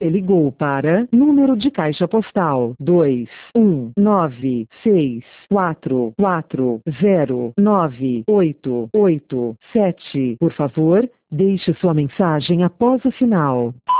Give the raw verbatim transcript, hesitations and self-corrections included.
Ligou para número de caixa postal dois um nove seis quatro quatro zero nove oito oito sete. Por favor, deixe sua mensagem após o sinal.